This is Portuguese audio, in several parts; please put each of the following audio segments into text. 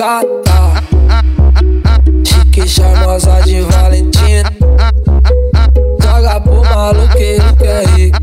gata, chique charmosa de Valentina. Joga pro maluqueiro que é rico.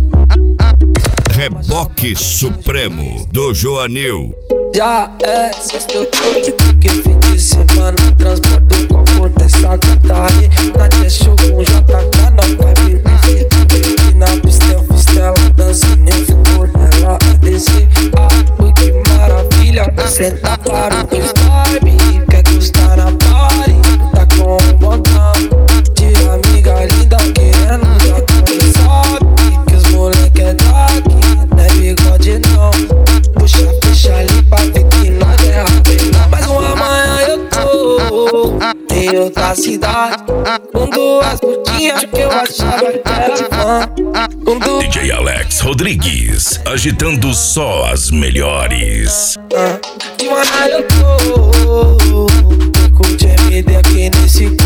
Reboque Supremo do Joanil. Já é sexta, eu tô porque fim de semana transporto o conforto dessa gata aí. Na tia show com JK, não vai beber. E na pista eu fiz tela, dançando eu fico nela a descer. Ui, que maravilha, senta para o vibe. Quer gostar na party, tá com um montão de amiga linda querendo já começar. Que os moleque é daqui, não é bigode não. Puxa, fecha ali pra ver que nós é rapidão. Mas uma manhã eu tô em outra cidade, com duas putinhas que eu achava que era fã. DJ Alex Rodrigues, agitando só as melhores. De manhã eu tô com o MD aqui nesse